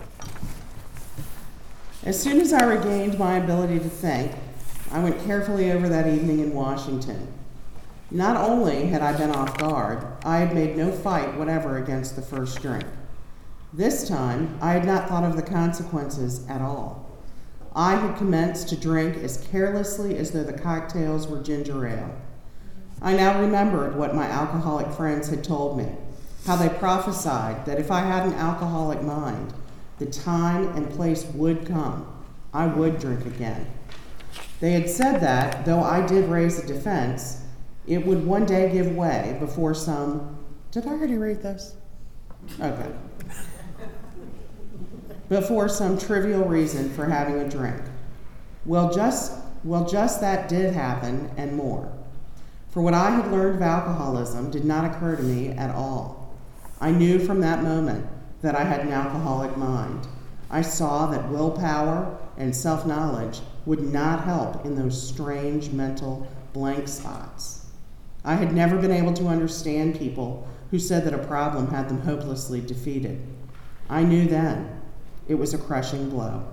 As soon as I regained my ability to think, I went carefully over that evening in Washington. Not only had I been off guard, I had made no fight whatever against the first drink. This time, I had not thought of the consequences at all. I had commenced to drink as carelessly as though the cocktails were ginger ale. I now remembered what my alcoholic friends had told me, how they prophesied that if I had an alcoholic mind, the time and place would come. I would drink again. They had said that, though I did raise a defense, it would one day give way before some... Did I already read this? Okay. Before some trivial reason for having a drink. Well, just well, just that did happen and more. For what I had learned of alcoholism did not occur to me at all. I knew from that moment that I had an alcoholic mind. I saw that willpower and self-knowledge would not help in those strange mental blank spots. I had never been able to understand people who said that a problem had them hopelessly defeated. I knew then. It was a crushing blow.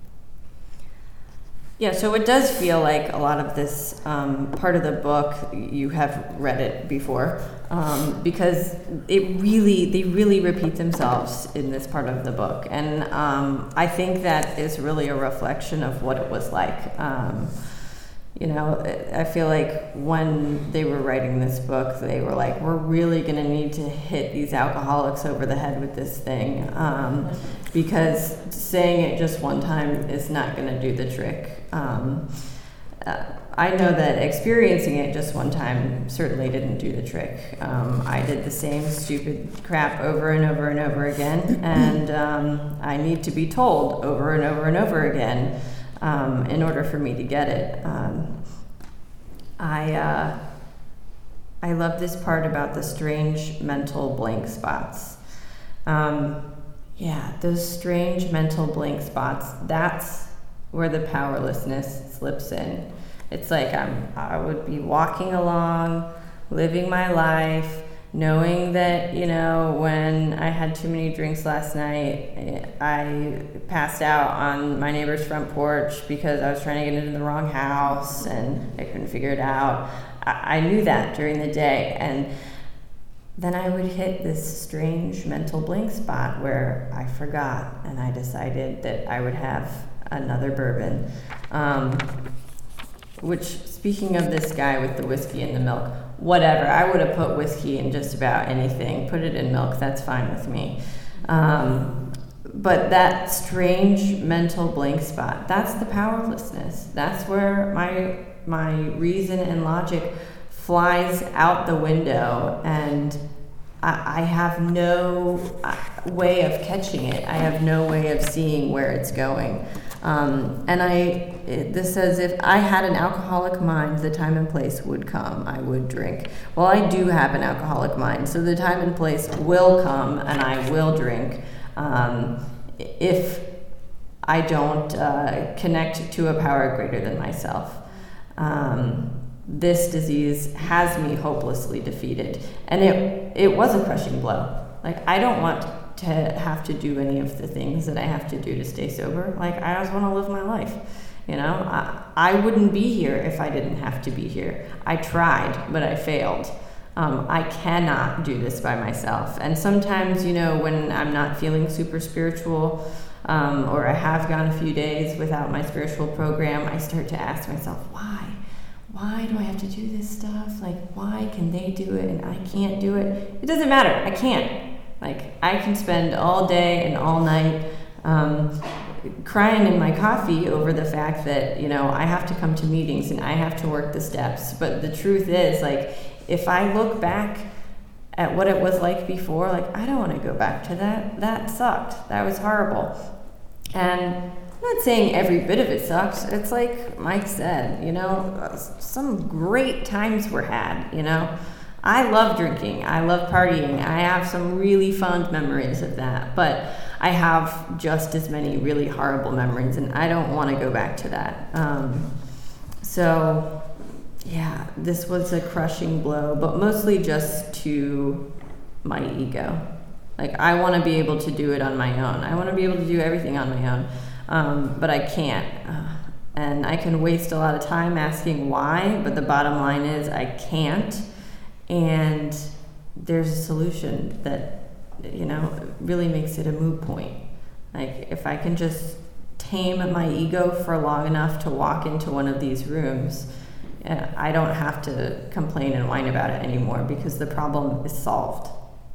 Yeah, so it does feel like a lot of this um, part of the book, you have read it before, um, because it really, they really repeat themselves in this part of the book. And um, I think that is really a reflection of what it was like. Um, you know, I feel like when they were writing this book, they were like, we're really going to need to hit these alcoholics over the head with this thing. Um, because saying it just one time is not going to do the trick. Um, uh, I know that experiencing it just one time certainly didn't do the trick. Um, I did the same stupid crap over and over and over again, and um, I need to be told over and over and over again um, in order for me to get it. Um, I uh, I love this part about the strange mental blank spots. Um, yeah, those strange mental blank spots, that's where the powerlessness slips in. It's like I'm, I would be walking along, living my life, knowing that, you know, when I had too many drinks last night, I passed out on my neighbor's front porch because I was trying to get into the wrong house and I couldn't figure it out. I, I knew that during the day. And then I would hit this strange mental blank spot where I forgot and I decided that I would have another bourbon. Um, which, speaking of this guy with the whiskey and the milk, whatever, I would have put whiskey in just about anything. Put it in milk, that's fine with me. Um, but that strange mental blank spot, that's the powerlessness. That's where my my reason and logic flies out the window, and I, I have no way of catching it. I have no way of seeing where it's going. Um, and I, it, this says, if I had an alcoholic mind, the time and place would come, I would drink. Well, I do have an alcoholic mind, so the time and place will come, and I will drink um, if I don't uh, connect to a power greater than myself. Um, this disease has me hopelessly defeated, and it it was a crushing blow. Like, I don't want to have to do any of the things that I have to do to stay sober. Like, I just want to live my life. You know, I, I wouldn't be here if I didn't have to be here. I tried, but I failed. Um, I cannot do this by myself. And sometimes, you know, when I'm not feeling super spiritual, um, or I have gone a few days without my spiritual program, I start to ask myself, why? Why do I have to do this stuff? Like, why can they do it and I can't do it? It doesn't matter. I can't. Like, I can spend all day and all night um, crying in my coffee over the fact that, you know, I have to come to meetings and I have to work the steps. But the truth is, like, if I look back at what it was like before, like, I don't want to go back to that. That sucked. That was horrible. And I'm not saying every bit of it sucks. It's like Mike said, you know, some great times were had, you know. I love drinking. I love partying. I have some really fond memories of that. But I have just as many really horrible memories, and I don't want to go back to that. Um, so, yeah, this was a crushing blow, but mostly just to my ego. Like, I want to be able to do it on my own. I want to be able to do everything on my own, um, but I can't. Uh, and I can waste a lot of time asking why, but the bottom line is I can't. And there's a solution that, you know, really makes it a moot point. Like, if I can just tame my ego for long enough to walk into one of these rooms, I don't have to complain and whine about it anymore because the problem is solved.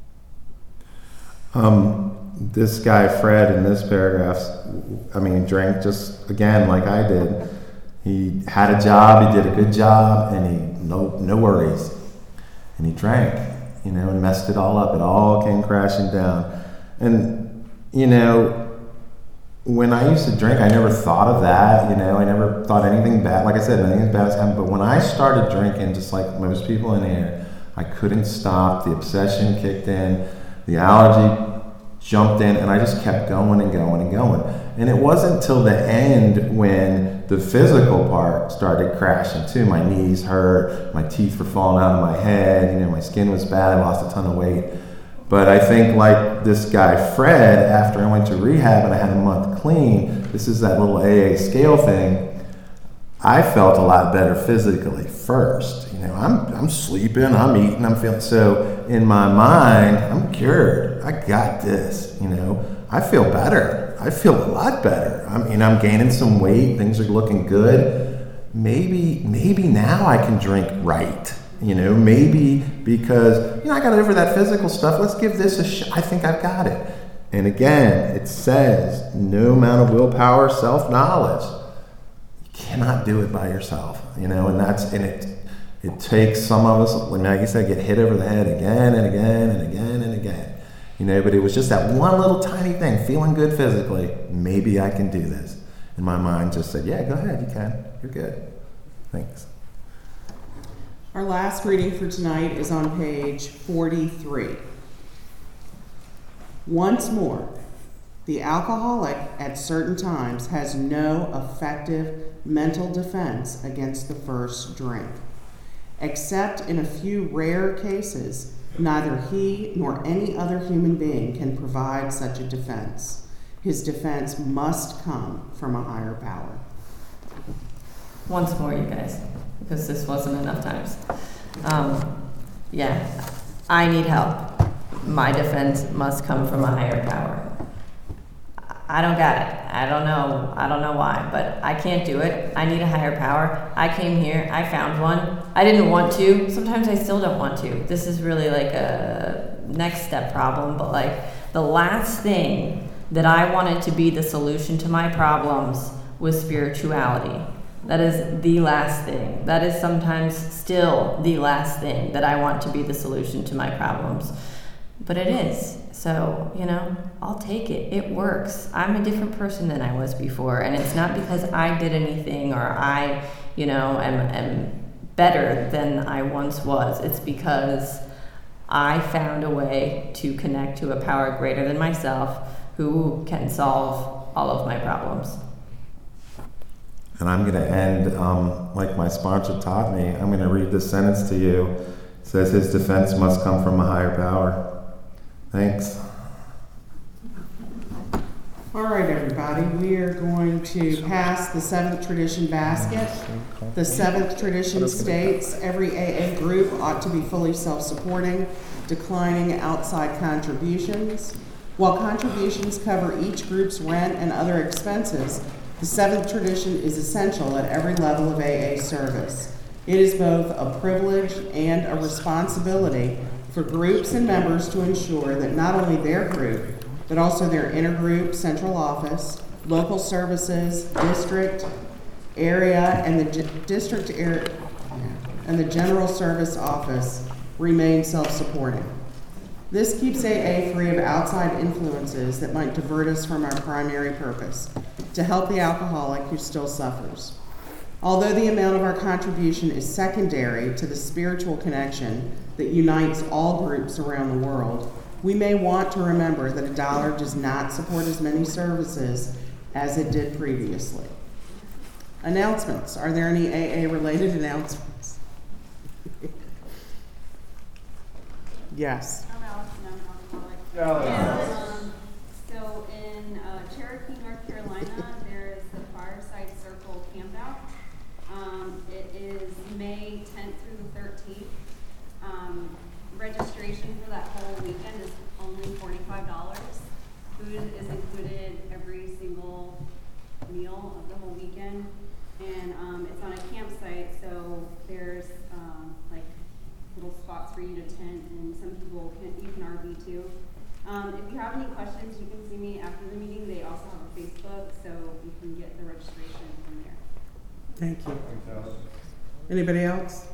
Um, this guy, Fred, in this paragraph, I mean, drank just, again, like I did. He had a job, he did a good job, and he, no, no worries. And he drank, you know, and messed it all up. It all came crashing down. And, you know, when I used to drink, I never thought of that, you know, I never thought anything bad. Like I said, nothing bad has happened. But when I started drinking, just like most people in here, I couldn't stop. The obsession kicked in. The allergy jumped in, and I just kept going and going and going. And it wasn't till the end when the physical part started crashing too. My knees hurt, my teeth were falling out of my head, you know, my skin was bad, I lost a ton of weight. But I think, like this guy Fred, after I went to rehab and I had a month clean, this is that little A A scale thing, I felt a lot better physically first. You know, I'm I'm sleeping, I'm eating, I'm feeling, so in my mind, I'm cured. I got this, you know. I feel better. I feel a lot better. I mean, I'm gaining some weight, things are looking good. Maybe, maybe now I can drink right. You know, maybe because, you know, I got over that physical stuff. Let's give this a shot. I think I've got it. And again, it says no amount of willpower, self-knowledge. You cannot do it by yourself, you know, and that's, and it, it takes some of us, like I said, get hit over the head again and again and again and again. You know, but it was just that one little tiny thing, feeling good physically. Maybe I can do this. And my mind just said, yeah, go ahead, you can. You're good. Thanks. Our last reading for tonight is on page forty-three. Once more, the alcoholic at certain times has no effective mental defense against the first drink. Except in a few rare cases, neither he nor any other human being can provide such a defense. His defense must come from a higher power. Once more, you guys, because this wasn't enough times. Um, yeah, I need help. My defense must come from a higher power. I don't got it. I don't know. I don't know why, but I can't do it. I need a higher power. I came here. I found one. I didn't want to. Sometimes I still don't want to. This is really like a next step problem, but like the last thing that I wanted to be the solution to my problems was spirituality. That is the last thing. That is sometimes still the last thing that I want to be the solution to my problems. But it is. So, you know, I'll take it. It works. I'm a different person than I was before. And it's not because I did anything or I, you know, am, am better than I once was. It's because I found a way to connect to a power greater than myself who can solve all of my problems. And I'm going to end um, like my sponsor taught me. I'm going to read this sentence to you. It says, his defense must come from a higher power. Thanks. All right, everybody, we are going to pass the seventh tradition basket. The seventh tradition states every A A group ought to be fully self-supporting, declining outside contributions. While contributions cover each group's rent and other expenses, the seventh tradition is essential at every level of A A service. It is both a privilege and a responsibility for groups and members to ensure that not only their group, but also their intergroup, central office, local services, district, area, and the g- district area, and the general service office remain self-supporting. This keeps A A free of outside influences that might divert us from our primary purpose, to help the alcoholic who still suffers. Although the amount of our contribution is secondary to the spiritual connection that unites all groups around the world, we may want to remember that a dollar does not support as many services as it did previously. Announcements. Are there any A A-related announcements? Yes. I'm Allison, I'm an alcoholic. Um, so in uh, Cherokee, North Carolina, there is the Fireside Circle Campout. Um, it is May tenth through the thirteenth. Um, registration for that whole weekend is only forty-five dollars. Food is included every single meal of the whole weekend. And um, it's on a campsite, so there's um, like little spots for you to tent, and some people can, you can R V too. Um, if you have any questions, you can see me after the meeting. They also have a Facebook, so you can get the registration from there. Thank you. Anybody else?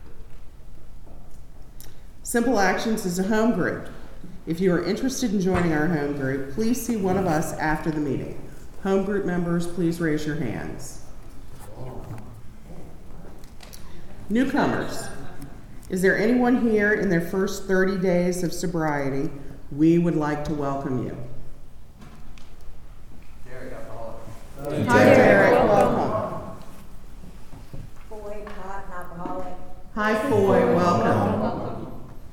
Simple Actions is a home group. If you are interested in joining our home group, please see one of us after the meeting. Home group members, please raise your hands. Newcomers. Is there anyone here in their first thirty days of sobriety? We would like to welcome you. Derek, alcoholic. Hi, Derek. Welcome. Foy, hot, alcoholic. Hi, Foy. Welcome.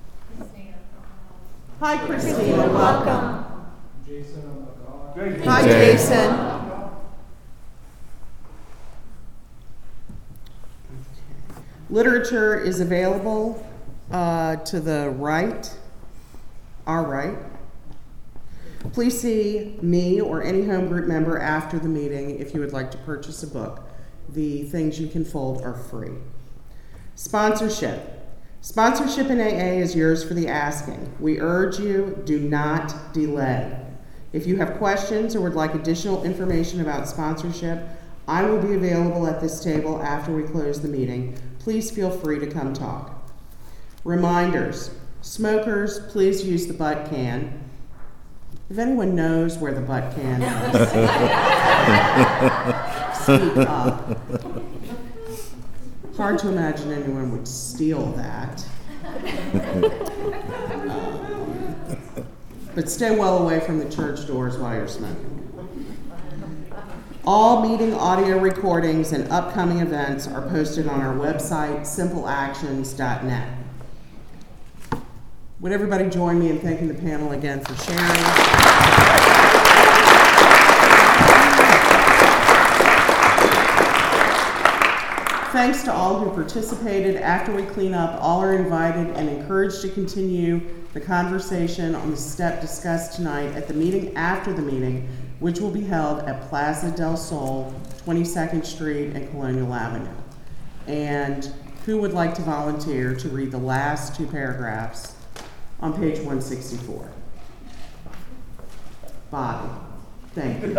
Hi, Christina. Welcome. Jason, alcoholic. Hi, Jason. Literature is available uh, to the right, our right. Please see me or any home group member after the meeting if you would like to purchase a book. The things you can fold are free. Sponsorship. Sponsorship in A A is yours for the asking. We urge you, do not delay. If you have questions or would like additional information about sponsorship, I will be available at this table after we close the meeting. Please feel free to come talk. Reminders. Smokers, please use the butt can. If anyone knows where the butt can is, speak up. Hard to imagine anyone would steal that. Um, but stay well away from the church doors while you're smoking. All meeting audio recordings and upcoming events are posted on our website, simple actions dot net. Would everybody join me in thanking the panel again for sharing? Thanks to all who participated. After we clean up, all are invited and encouraged to continue the conversation on the step discussed tonight at the meeting after the meeting, which will be held at Plaza del Sol, twenty-second Street and Colonial Avenue. And who would like to volunteer to read the last two paragraphs on page one sixty-four? Bobby, thank you.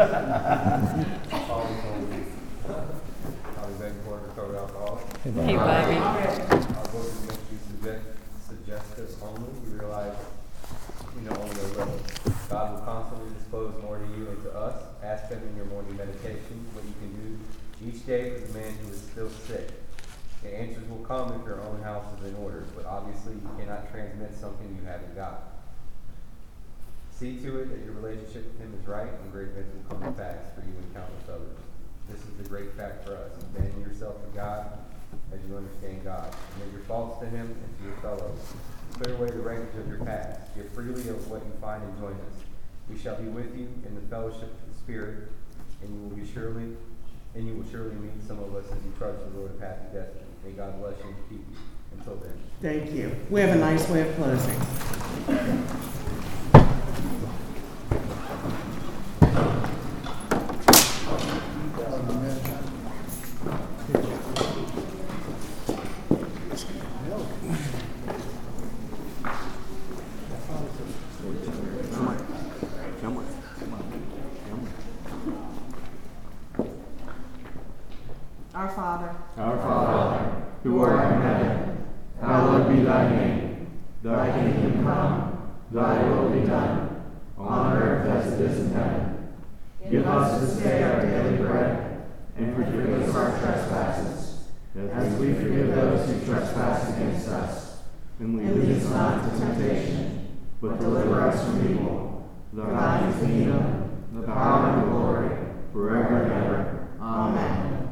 Hey, Bobby. Our book is meant to be suggest, suggestive only. We realize we know only a little. God will constantly disclose more to you and to us. Ask him in your morning meditation what you can do each day for the man who is still sick. The answers will come if your own house is in order, but obviously you cannot transmit something you haven't got. See to it that your relationship with him is right, and great events will come to pass for you and countless others. This is the great fact for us. Abandon yourself to God as you understand God. Commit your faults to him and to your fellows. Clear away the wreckage of your past. Give freely of what you find and join us. We shall be with you in the fellowship of the Spirit, and you will be surely, and you will surely meet some of us as you trudge the road of path of destiny. May God bless you and keep you. Until then. Thank you. We have a nice way of closing. Our Father, Our Father, who art in heaven, hallowed be thy name. Thy kingdom come, thy will be done, on earth as it is in heaven. Give us this day our daily bread, and forgive us our trespasses, as we forgive those who trespass against us. And lead us not into temptation, but deliver us from evil. Thine is the kingdom, the power, and the glory, forever and ever. Amen.